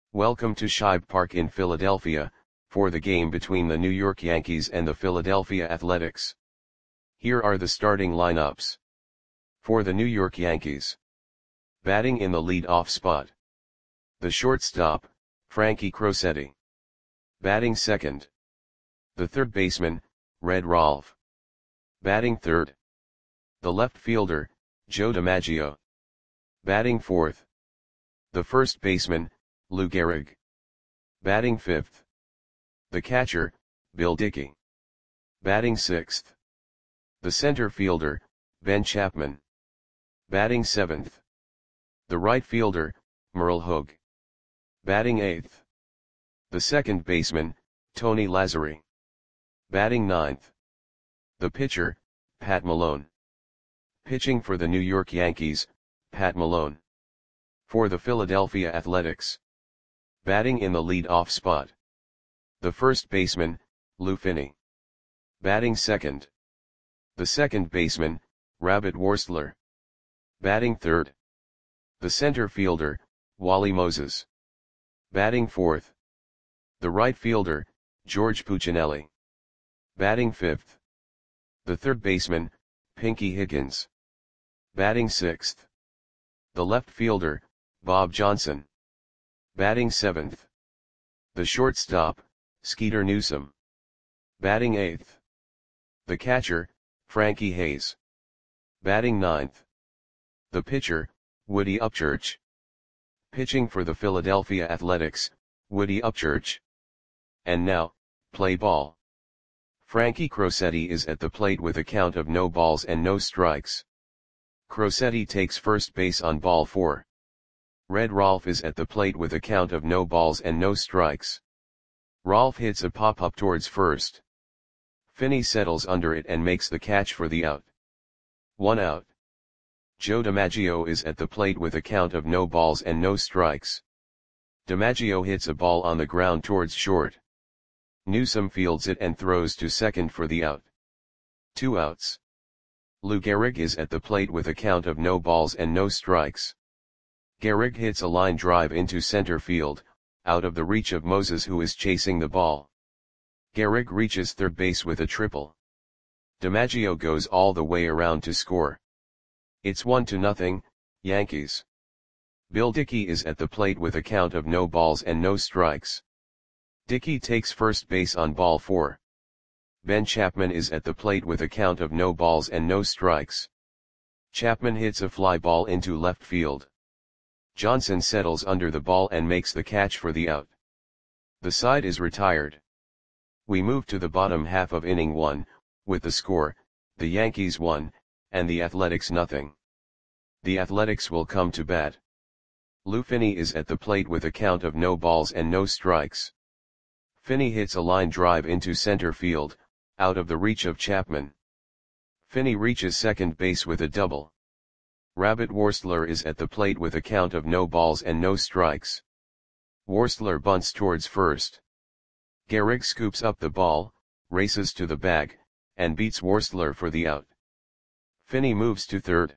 Welcome to Shibe Park in Philadelphia, for the game between the New York Yankees and the Philadelphia Athletics. Here are the starting lineups. For the New York Yankees. Batting in the lead-off spot. The shortstop, Frankie Crosetti. Batting second. The third baseman, Red Rolfe. Batting third. The left fielder, Joe DiMaggio. Batting fourth. The first baseman, Lou Gehrig. Batting fifth. The catcher, Bill Dickey. Batting sixth. The center fielder, Ben Chapman. Batting seventh. The right fielder, Merle Hogue. Batting eighth. The second baseman, Tony Lazzeri. Batting ninth. The pitcher, Pat Malone. Pitching for the New York Yankees, Pat Malone. For the Philadelphia Athletics. Batting in the lead-off spot. The first baseman, Lou Finney. Batting second. The second baseman, Rabbit Worstler. Batting third. The center fielder, Wally Moses. Batting fourth. The right fielder, George Puccinelli. Batting fifth. The third baseman, Pinky Higgins. Batting sixth. The left fielder, Bob Johnson. Batting seventh. The shortstop, Skeeter Newsom. Batting eighth. The catcher, Frankie Hayes. Batting ninth. The pitcher, Woody Upchurch. Pitching for the Philadelphia Athletics, Woody Upchurch. And now, play ball. Frankie Crosetti is at the plate with a count of no balls and no strikes. Crosetti takes first base on ball 4. Red Rolfe is at the plate with a count of no balls and no strikes. Rolfe hits a pop-up towards first. Finney settles under it and makes the catch for the out. 1 out. Joe DiMaggio is at the plate with a count of no balls and no strikes. DiMaggio hits a ball on the ground towards short. Newsom fields it and throws to second for the out. 2 outs. Lou Gehrig is at the plate with a count of no balls and no strikes. Gehrig hits a line drive into center field, out of the reach of Moses, who is chasing the ball. Gehrig reaches third base with a triple. DiMaggio goes all the way around to score. It's 1-0, Yankees. Bill Dickey is at the plate with a count of no balls and no strikes. Dickey takes first base on ball 4. Ben Chapman is at the plate with a count of no balls and no strikes. Chapman hits a fly ball into left field. Johnson settles under the ball and makes the catch for the out. The side is retired. We move to the bottom half of inning 1, with the score, the Yankees 1, and the Athletics 0. The Athletics will come to bat. Lou Finney is at the plate with a count of no balls and no strikes. Finney hits a line drive into center field, out of the reach of Chapman. Finney reaches second base with a double. Rabbit Worstler is at the plate with a count of no balls and no strikes. Worstler bunts towards first. Gehrig scoops up the ball, races to the bag, and beats Worstler for the out. Finney moves to third.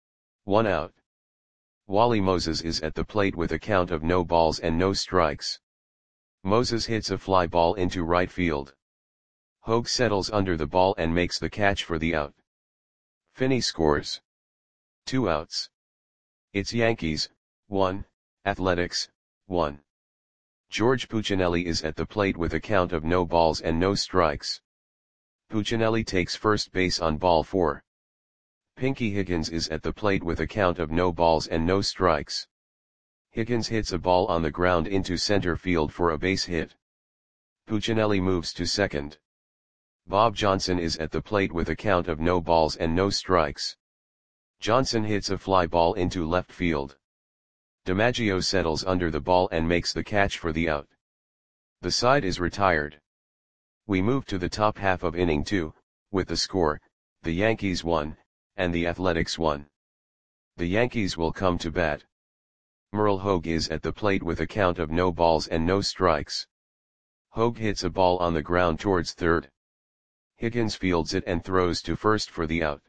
1 out. Wally Moses is at the plate with a count of no balls and no strikes. Moses hits a fly ball into right field. Hogue settles under the ball and makes the catch for the out. Finney scores. 2 outs. It's Yankees, 1, Athletics, 1. George Puccinelli is at the plate with a count of no balls and no strikes. Puccinelli takes first base on ball 4. Pinky Higgins is at the plate with a count of no balls and no strikes. Higgins hits a ball on the ground into center field for a base hit. Puccinelli moves to second. Bob Johnson is at the plate with a count of no balls and no strikes. Johnson hits a fly ball into left field. DiMaggio settles under the ball and makes the catch for the out. The side is retired. We move to the top half of inning 2, with the score, the Yankees 1, and the Athletics 1. The Yankees will come to bat. Merle Hogue is at the plate with a count of no balls and no strikes. Hogue hits a ball on the ground towards third. Higgins fields it and throws to first for the out.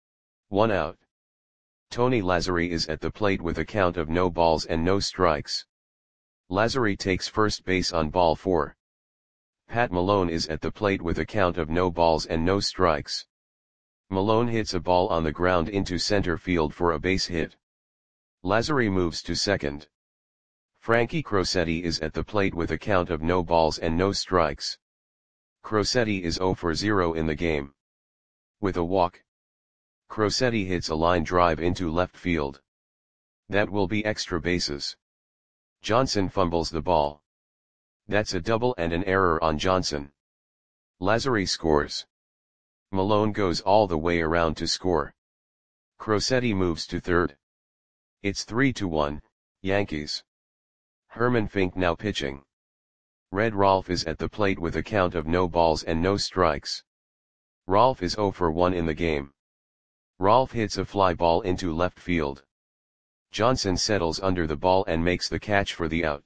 1 out. Tony Lazzeri is at the plate with a count of no balls and no strikes. Lazary takes first base on ball 4. Pat Malone is at the plate with a count of no balls and no strikes. Malone hits a ball on the ground into center field for a base hit. Lazary moves to second. Frankie Crosetti is at the plate with a count of no balls and no strikes. Crosetti is 0 for 0 in the game. With a walk, Crosetti hits a line drive into left field. That will be extra bases. Johnson fumbles the ball. That's a double and an error on Johnson. Lazary scores. Malone goes all the way around to score. Crosetti moves to third. It's 3-1, Yankees. Herman Fink now pitching. Red Rolf is at the plate with a count of no balls and no strikes. Rolf is 0 for 1 in the game. Rolf hits a fly ball into left field. Johnson settles under the ball and makes the catch for the out.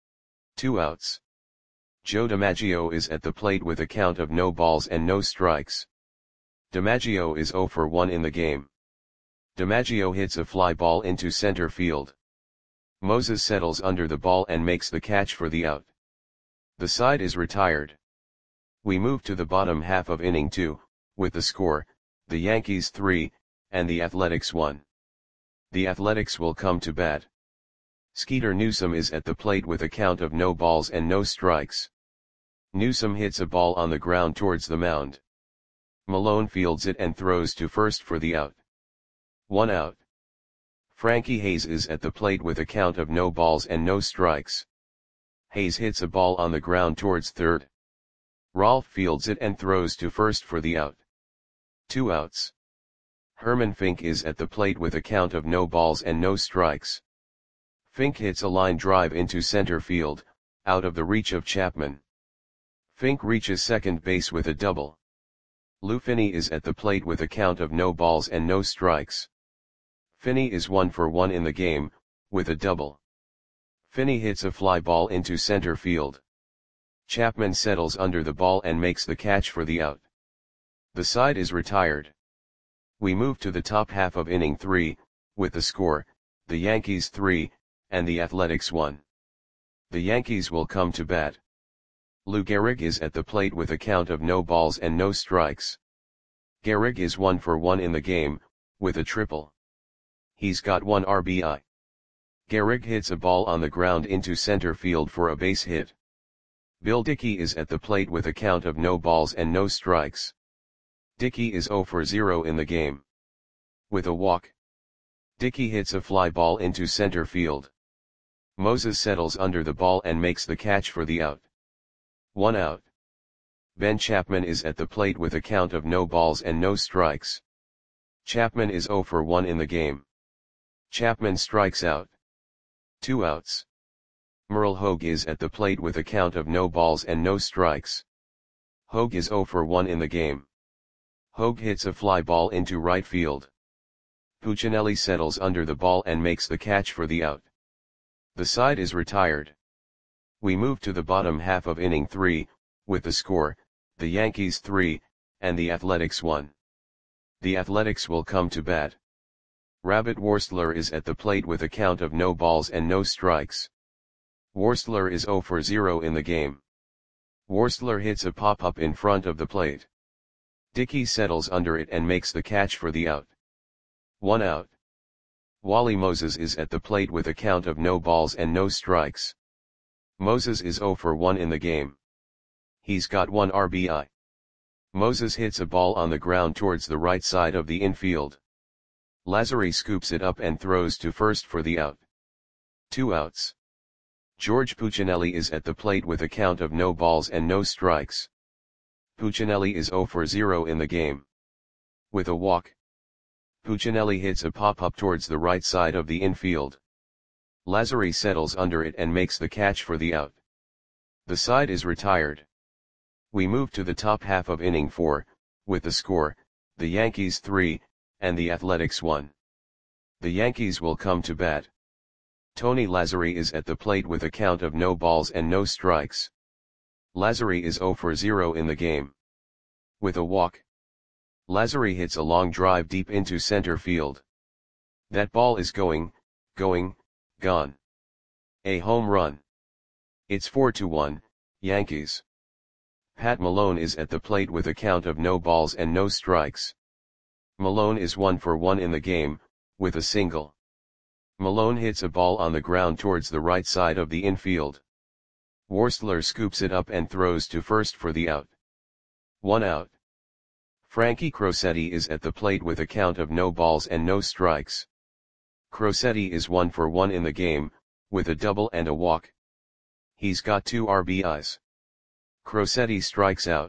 2 outs. Joe DiMaggio is at the plate with a count of no balls and no strikes. DiMaggio is 0 for 1 in the game. DiMaggio hits a fly ball into center field. Moses settles under the ball and makes the catch for the out. The side is retired. We move to the bottom half of inning 2, with the score, the Yankees 3, and the Athletics 1. The Athletics will come to bat. Skeeter Newsom is at the plate with a count of no balls and no strikes. Newsom hits a ball on the ground towards the mound. Malone fields it and throws to first for the out. 1 out. Frankie Hayes is at the plate with a count of no balls and no strikes. Hayes hits a ball on the ground towards third. Rolf fields it and throws to first for the out. 2 outs. Herman Fink is at the plate with a count of no balls and no strikes. Fink hits a line drive into center field, out of the reach of Chapman. Fink reaches second base with a double. Lou Finney is at the plate with a count of no balls and no strikes. Finney is 1 for 1 in the game, with a double. Finney hits a fly ball into center field. Chapman settles under the ball and makes the catch for the out. The side is retired. We move to the top half of inning 3, with the score, the Yankees 3, and the Athletics 1. The Yankees will come to bat. Lou Gehrig is at the plate with a count of no balls and no strikes. Gehrig is 1 for 1 in the game, with a triple. He's got 1 RBI. Gehrig hits a ball on the ground into center field for a base hit. Bill Dickey is at the plate with a count of no balls and no strikes. Dickey is 0 for 0 in the game. With a walk, Dickey hits a fly ball into center field. Moses settles under the ball and makes the catch for the out. 1 out. Ben Chapman is at the plate with a count of no balls and no strikes. Chapman is 0 for 1 in the game. Chapman strikes out. 2 outs. Merle Hogue is at the plate with a count of no balls and no strikes. Hogue is 0 for 1 in the game. Hogue hits a fly ball into right field. Puccinelli settles under the ball and makes the catch for the out. The side is retired. We move to the bottom half of inning 3, with the score, the Yankees 3, and the Athletics 1. The Athletics will come to bat. Rabbit Worstler is at the plate with a count of no balls and no strikes. Worstler is 0 for 0 in the game. Worstler hits a pop-up in front of the plate. Dickey settles under it and makes the catch for the out. 1 out. Wally Moses is at the plate with a count of no balls and no strikes. Moses is 0 for 1 in the game. He's got 1 RBI. Moses hits a ball on the ground towards the right side of the infield. Lazary scoops it up and throws to first for the out. 2 outs. George Puccinelli is at the plate with a count of no balls and no strikes. Puccinelli is 0 for 0 in the game. With a walk, Puccinelli hits a pop-up towards the right side of the infield. Lazary settles under it and makes the catch for the out. The side is retired. We move to the top half of inning 4, with the score, the Yankees 3, and the Athletics 1. The Yankees will come to bat. Tony Lazary is at the plate with a count of no balls and no strikes. Lazary is 0 for 0 in the game. With a walk, Lazary hits a long drive deep into center field. That ball is gone. A home run. It's 4-1, Yankees. Pat Malone is at the plate with a count of no balls and no strikes. Malone is 1 for 1 in the game, with a single. Malone hits a ball on the ground towards the right side of the infield. Worsler scoops it up and throws to first for the out. 1 out. Frankie Crosetti is at the plate with a count of no balls and no strikes. Crosetti is 1 for 1 in the game, with a double and a walk. He's got 2 RBIs. Crosetti strikes out.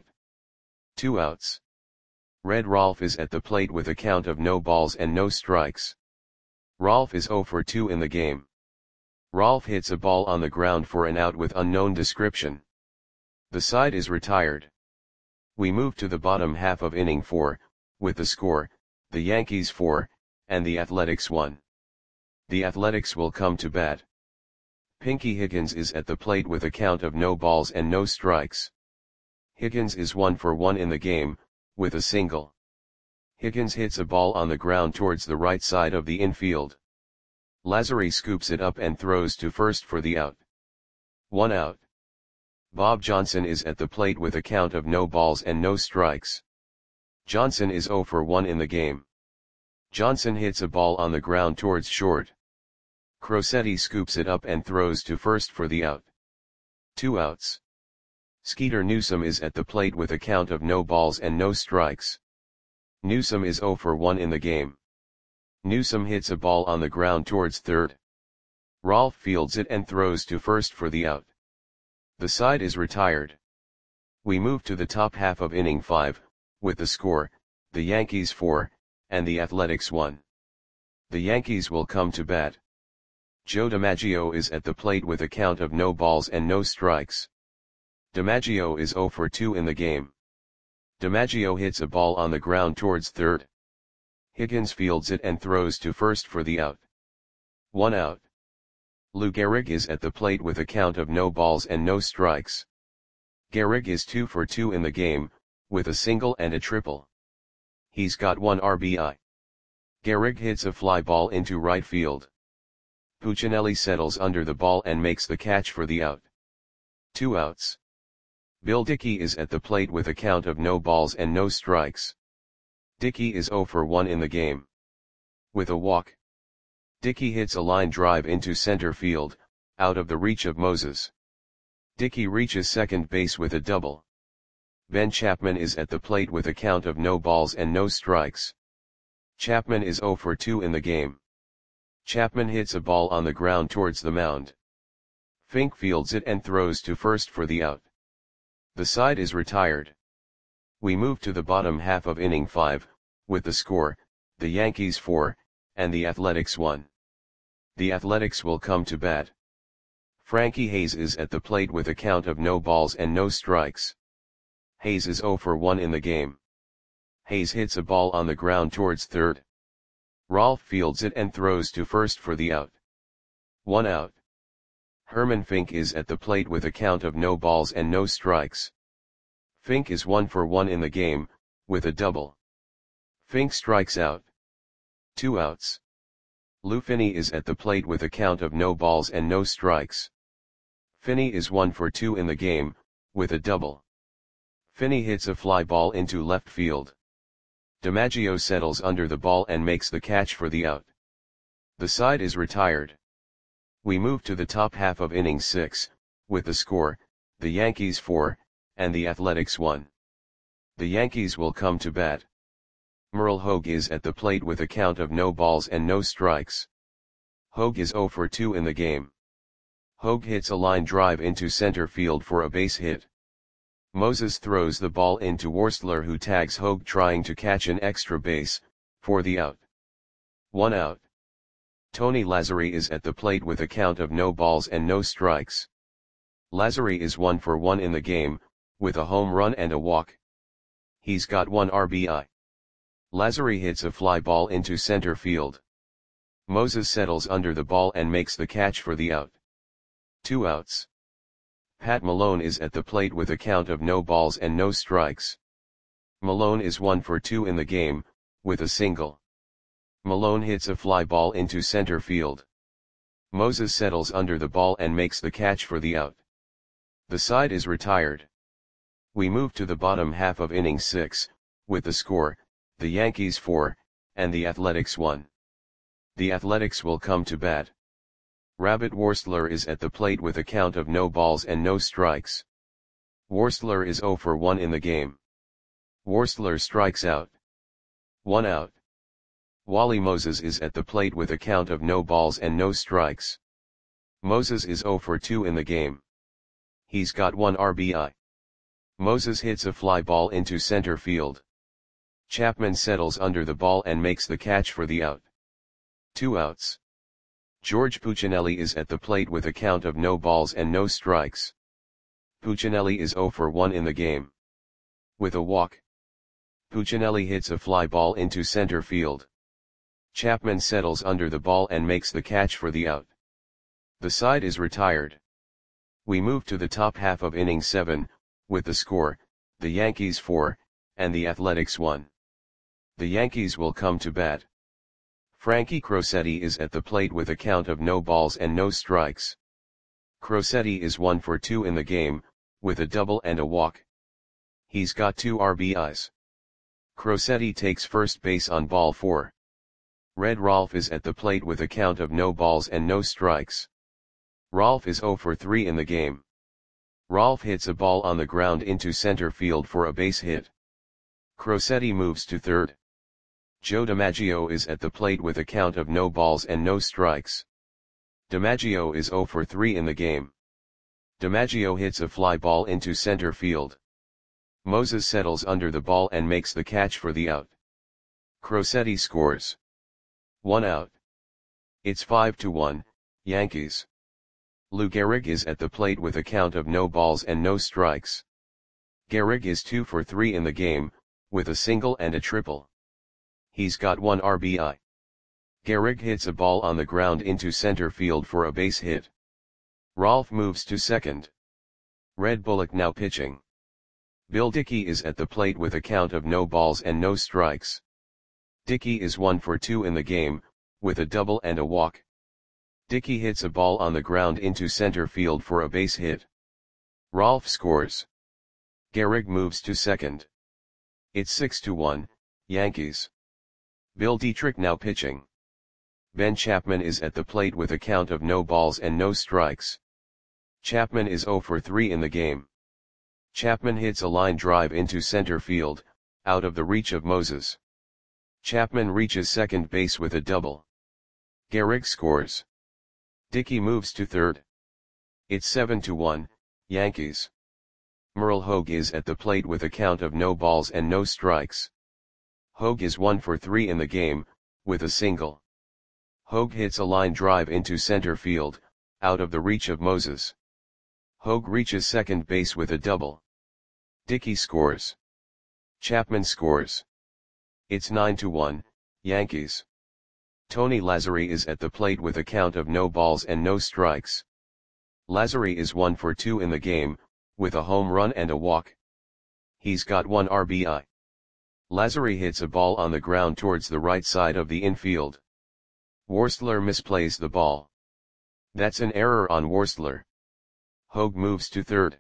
2 outs. Red Rolf is at the plate with a count of no balls and no strikes. Rolf is 0 for 2 in the game. Rolf hits a ball on the ground for an out with unknown description. The side is retired. We move to the bottom half of inning 4, with the score, the Yankees 4, and the Athletics 1. The Athletics will come to bat. Pinky Higgins is at the plate with a count of no balls and no strikes. Higgins is 1 for 1 in the game, with a single. Higgins hits a ball on the ground towards the right side of the infield. Lazary scoops it up and throws to first for the out. 1 out. Bob Johnson is at the plate with a count of no balls and no strikes. Johnson is 0 for 1 in the game. Johnson hits a ball on the ground towards short. Crosetti scoops it up and throws to first for the out. 2 outs. Skeeter Newsom is at the plate with a count of no balls and no strikes. Newsom is 0 for 1 in the game. Newsom hits a ball on the ground towards third. Rolf fields it and throws to first for the out. The side is retired. We move to the top half of inning 5, with the score, the Yankees 4, and the Athletics 1. The Yankees will come to bat. Joe DiMaggio is at the plate with a count of no balls and no strikes. DiMaggio is 0 for 2 in the game. DiMaggio hits a ball on the ground towards third. Higgins fields it and throws to first for the out. 1 out. Lou Gehrig is at the plate with a count of no balls and no strikes. Gehrig is 2 for 2 in the game, with a single and a triple. He's got 1 RBI. Gehrig hits a fly ball into right field. Puccinelli settles under the ball and makes the catch for the out. 2 outs. Bill Dickey is at the plate with a count of no balls and no strikes. Dickey is 0 for 1 in the game. With a walk. Dickey hits a line drive into center field, out of the reach of Moses. Dickey reaches second base with a double. Ben Chapman is at the plate with a count of no balls and no strikes. Chapman is 0 for 2 in the game. Chapman hits a ball on the ground towards the mound. Fink fields it and throws to first for the out. The side is retired. We move to the bottom half of inning 5, with the score, the Yankees 4, and the Athletics 1. The Athletics will come to bat. Frankie Hayes is at the plate with a count of no balls and no strikes. Hayes is 0 for 1 in the game. Hayes hits a ball on the ground towards third. Rolf fields it and throws to first for the out. 1 out. Herman Fink is at the plate with a count of no balls and no strikes. Fink is 1 for 1 in the game, with a double. Fink strikes out. 2 outs. Lou Finney is at the plate with a count of no balls and no strikes. Finney is 1 for 2 in the game, with a double. Finney hits a fly ball into left field. DiMaggio settles under the ball and makes the catch for the out. The side is retired. We move to the top half of inning 6, with the score, the Yankees 4, and the Athletics 1. The Yankees will come to bat. Merle Hogue is at the plate with a count of no balls and no strikes. Hogue is 0 for 2 in the game. Hogue hits a line drive into center field for a base hit. Moses throws the ball into Worsler, who tags Hogue trying to catch an extra base, for the out. 1 out. Tony Lazzari is at the plate with a count of no balls and no strikes. Lazzari is 1 for 1 in the game, with a home run and a walk. He's got 1 RBI. Lazzari hits a fly ball into center field. Moses settles under the ball and makes the catch for the out. 2 outs. Pat Malone is at the plate with a count of no balls and no strikes. Malone is 1 for 2 in the game, with a single. Malone hits a fly ball into center field. Moses settles under the ball and makes the catch for the out. The side is retired. We move to the bottom half of inning 6, with the score, the Yankees 4, and the Athletics 1. The Athletics will come to bat. Rabbit Worstler is at the plate with a count of no balls and no strikes. Worstler is 0 for 1 in the game. Worstler strikes out. 1 out. Wally Moses is at the plate with a count of no balls and no strikes. Moses is 0 for 2 in the game. He's got 1 RBI. Moses hits a fly ball into center field. Chapman settles under the ball and makes the catch for the out. 2 outs. George Puccinelli is at the plate with a count of no balls and no strikes. Puccinelli is 0 for 1 in the game. With a walk. Puccinelli hits a fly ball into center field. Chapman settles under the ball and makes the catch for the out. The side is retired. We move to the top half of inning 7, with the score, the Yankees 4, and the Athletics 1. The Yankees will come to bat. Frankie Crosetti is at the plate with a count of no balls and no strikes. Crosetti is 1 for 2 in the game, with a double and a walk. He's got 2 RBIs. Crosetti takes first base on ball 4. Red Rolf is at the plate with a count of no balls and no strikes. Rolf is 0 for 3 in the game. Rolf hits a ball on the ground into center field for a base hit. Crosetti moves to third. Joe DiMaggio is at the plate with a count of no balls and no strikes. DiMaggio is 0 for 3 in the game. DiMaggio hits a fly ball into center field. Moses settles under the ball and makes the catch for the out. Crosetti scores. 1 out. It's 5-1, Yankees. Lou Gehrig is at the plate with a count of no balls and no strikes. Gehrig is 2 for 3 in the game, with a single and a triple. He's got 1 RBI. Gehrig hits a ball on the ground into center field for a base hit. Rolf moves to second. Red Bullock now pitching. Bill Dickey is at the plate with a count of no balls and no strikes. Dickey is 1 for 2 in the game, with a double and a walk. Dickey hits a ball on the ground into center field for a base hit. Rolf scores. Gehrig moves to second. It's 6-1, Yankees. Bill Dietrich now pitching. Ben Chapman is at the plate with a count of no balls and no strikes. Chapman is 0 for 3 in the game. Chapman hits a line drive into center field, out of the reach of Moses. Chapman reaches second base with a double. Gehrig scores. Dickey moves to third. It's 7-1, Yankees. Merle Hogue is at the plate with a count of no balls and no strikes. Hogue is 1 for 3 in the game, with a single. Hogue hits a line drive into center field, out of the reach of Moses. Hogue reaches second base with a double. Dickey scores. Chapman scores. It's 9-1, Yankees. Tony Lazzeri is at the plate with a count of no balls and no strikes. Lazzeri is 1 for 2 in the game, with a home run and a walk. He's got 1 RBI. Lazzeri hits a ball on the ground towards the right side of the infield. Worstler misplays the ball. That's an error on Worstler. Hogue moves to third.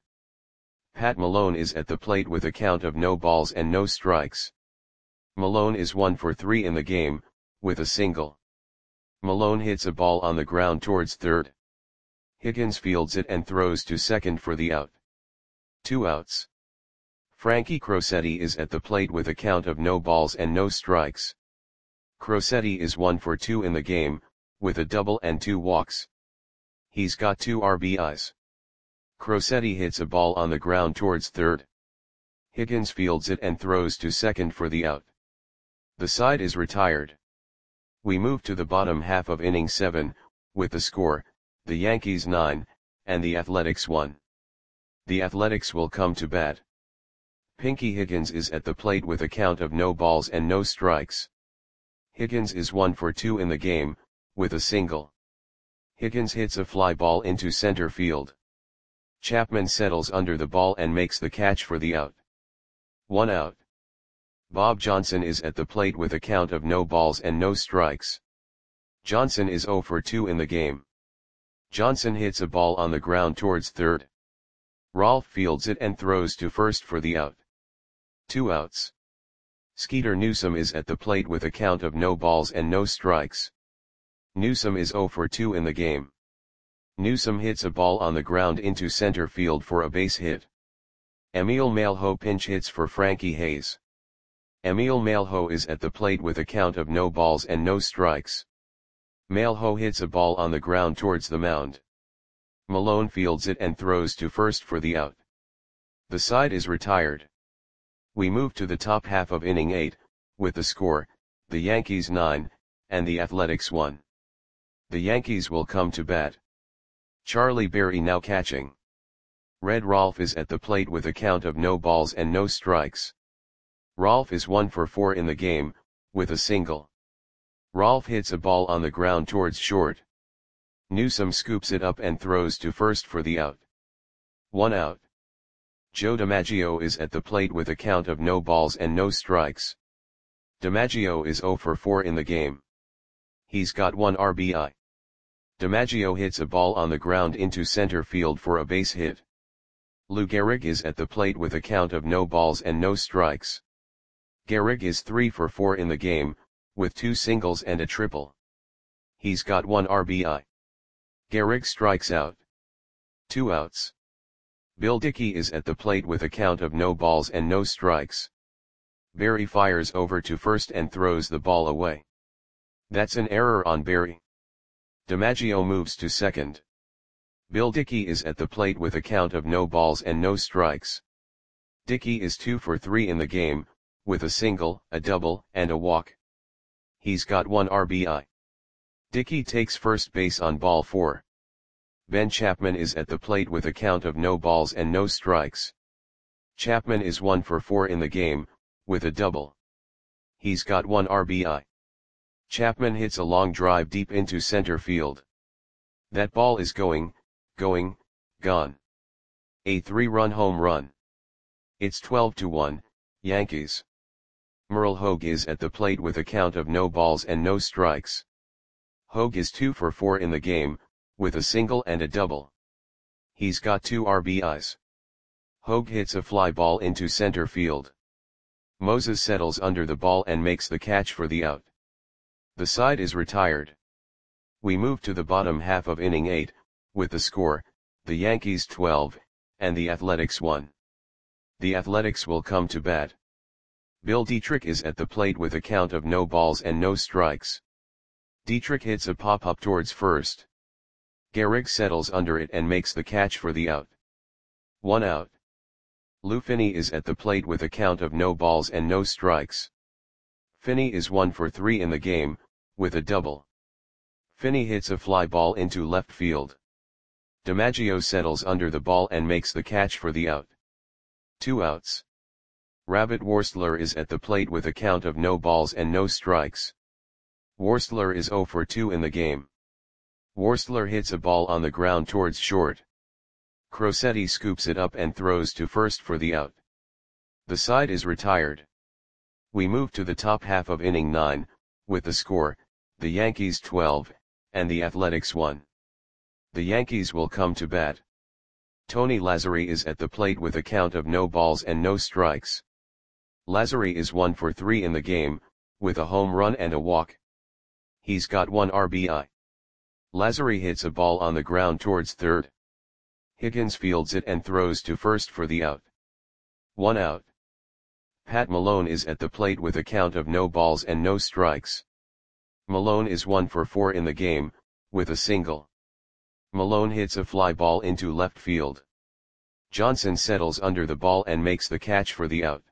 Pat Malone is at the plate with a count of no balls and no strikes. Malone is 1 for 3 in the game, with a single. Malone hits a ball on the ground towards third. Higgins fields it and throws to second for the out. 2 outs. Frankie Crosetti is at the plate with a count of no balls and no strikes. Crosetti is 1 for 2 in the game, with a double and 2 walks. He's got 2 RBIs. Crosetti hits a ball on the ground towards third. Higgins fields it and throws to second for the out. The side is retired. We move to the bottom half of inning 7, with the score, the Yankees 9, and the Athletics 1. The Athletics will come to bat. Pinky Higgins is at the plate with a count of no balls and no strikes. Higgins is 1 for 2 in the game, with a single. Higgins hits a fly ball into center field. Chapman settles under the ball and makes the catch for the out. 1 out. Bob Johnson is at the plate with a count of no balls and no strikes. Johnson is 0 for 2 in the game. Johnson hits a ball on the ground towards third. Rolf fields it and throws to first for the out. 2 outs. Skeeter Newsome is at the plate with a count of no balls and no strikes. Newsome is 0 for 2 in the game. Newsome hits a ball on the ground into center field for a base hit. Emil Malho pinch hits for Frankie Hayes. Emil Malho is at the plate with a count of no balls and no strikes. Malho hits a ball on the ground towards the mound. Malone fields it and throws to first for the out. The side is retired. We move to the top half of inning 8, with the score, the Yankees 9, and the Athletics 1. The Yankees will come to bat. Charlie Berry now catching. Red Rolf is at the plate with a count of no balls and no strikes. Rolf is 1 for 4 in the game, with a single. Rolf hits a ball on the ground towards short. Newsome scoops it up and throws to first for the out. 1 out. Joe DiMaggio is at the plate with a count of no balls and no strikes. DiMaggio is 0 for 4 in the game. He's got 1 RBI. DiMaggio hits a ball on the ground into center field for a base hit. Lou Gehrig is at the plate with a count of no balls and no strikes. Gehrig is 3 for 4 in the game, with 2 singles and a triple. He's got 1 RBI. Gehrig strikes out. 2 outs. Bill Dickey is at the plate with a count of no balls and no strikes. Berry fires over to first and throws the ball away. That's an error on Berry. DiMaggio moves to second. Bill Dickey is at the plate with a count of no balls and no strikes. Dickey is 2 for 3 in the game, with a single, a double, and a walk. He's got 1 RBI. Dickey takes first base on ball 4. Ben Chapman is at the plate with a count of no balls and no strikes. Chapman is 1 for 4 in the game, with a double. He's got 1 RBI. Chapman hits a long drive deep into center field. That ball is gone. A 3-run home run. It's 12-1, Yankees. Merle Hogue is at the plate with a count of no balls and no strikes. Hogue is 2 for 4 in the game, with a single and a double. He's got 2 RBIs. Hogue hits a fly ball into center field. Moses settles under the ball and makes the catch for the out. The side is retired. We move to the bottom half of inning 8, with the score, the Yankees 12, and the Athletics 1. The Athletics will come to bat. Bill Dietrich is at the plate with a count of no balls and no strikes. Dietrich hits a pop-up towards first. Gehrig settles under it and makes the catch for the out. 1 out. Lou Finney is at the plate with a count of no balls and no strikes. Finney is 1 for 3 in the game, with a double. Finney hits a fly ball into left field. DiMaggio settles under the ball and makes the catch for the out. 2 outs. Rabbit Worstler is at the plate with a count of no balls and no strikes. Worstler is 0 for 2 in the game. Worstler hits a ball on the ground towards short. Crosetti scoops it up and throws to first for the out. The side is retired. We move to the top half of inning 9, with the score, the Yankees 12, and the Athletics 1. The Yankees will come to bat. Tony Lazzeri is at the plate with a count of no balls and no strikes. Lazzeri is 1 for 3 in the game, with a home run and a walk. He's got 1 RBI. Lazzeri hits a ball on the ground towards third. Higgins fields it and throws to first for the out. 1 out. Pat Malone is at the plate with a count of no balls and no strikes. Malone is 1 for 4 in the game, with a single. Malone hits a fly ball into left field. Johnson settles under the ball and makes the catch for the out.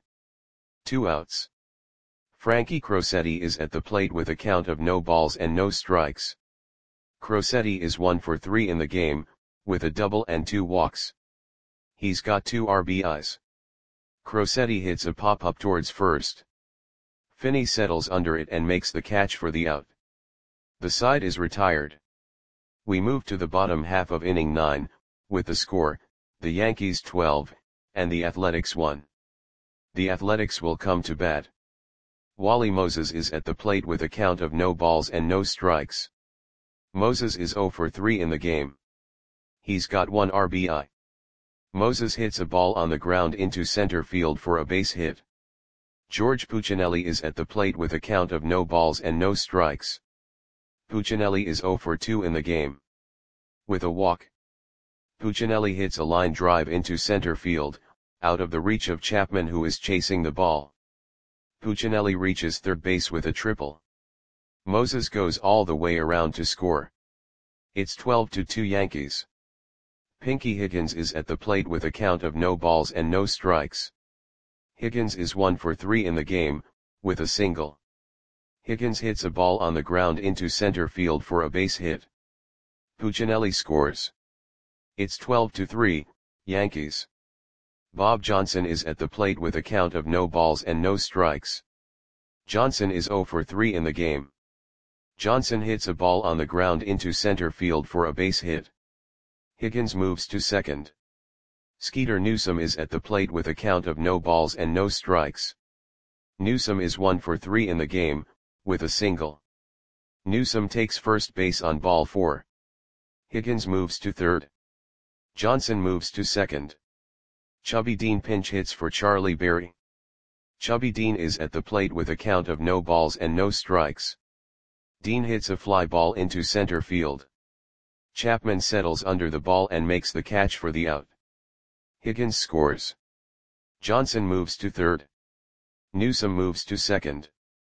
2 outs. Frankie Crosetti is at the plate with a count of no balls and no strikes. Crosetti is 1 for 3 in the game, with a double and 2 walks. He's got 2 RBIs. Crosetti hits a pop-up towards first. Finney settles under it and makes the catch for the out. The side is retired. We move to the bottom half of inning 9, with the score, the Yankees 12, and the Athletics 1. The Athletics will come to bat. Wally Moses is at the plate with a count of no balls and no strikes. Moses is 0 for 3 in the game. He's got 1 RBI. Moses hits a ball on the ground into center field for a base hit. George Puccinelli is at the plate with a count of no balls and no strikes. Puccinelli is 0 for 2 in the game. With a walk, Puccinelli hits a line drive into center field, out of the reach of Chapman, who is chasing the ball. Puccinelli reaches third base with a triple. Moses goes all the way around to score. It's 12-2 Yankees. Pinky Higgins is at the plate with a count of no balls and no strikes. Higgins is 1 for 3 in the game, with a single. Higgins hits a ball on the ground into center field for a base hit. Puccinelli scores. It's 12-3, Yankees. Bob Johnson is at the plate with a count of no balls and no strikes. Johnson is 0 for 3 in the game. Johnson hits a ball on the ground into center field for a base hit. Higgins moves to second. Skeeter Newsom is at the plate with a count of no balls and no strikes. Newsom is 1 for 3 in the game, with a single. Newsom takes first base on ball 4. Higgins moves to third. Johnson moves to second. Chubby Dean pinch hits for Charlie Berry. Chubby Dean is at the plate with a count of no balls and no strikes. Dean hits a fly ball into center field. Chapman settles under the ball and makes the catch for the out. Higgins scores. Johnson moves to third. Newsom moves to second.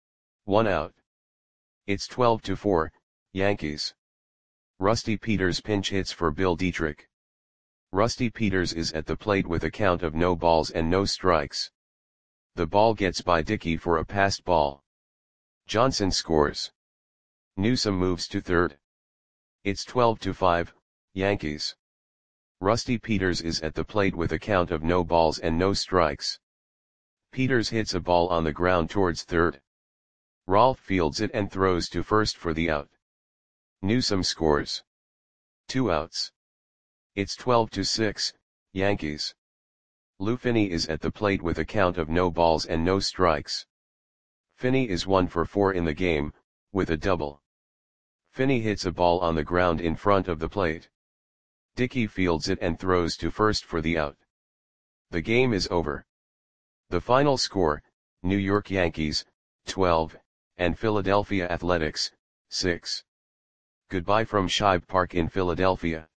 1 out. It's 12-4, Yankees. Rusty Peters pinch hits for Bill Dietrich. Rusty Peters is at the plate with a count of no balls and no strikes. The ball gets by Dickey for a passed ball. Johnson scores. Newsom moves to third. It's 12-5, Yankees. Rusty Peters is at the plate with a count of no balls and no strikes. Peters hits a ball on the ground towards third. Rolfe fields it and throws to first for the out. Newsom scores. 2 outs. It's 12-6, Yankees. Lou Finney is at the plate with a count of no balls and no strikes. Finney is 1 for 4 in the game, with a double. Finney hits a ball on the ground in front of the plate. Dickey fields it and throws to first for the out. The game is over. The final score, New York Yankees, 12, and Philadelphia Athletics, 6. Goodbye from Shibe Park in Philadelphia.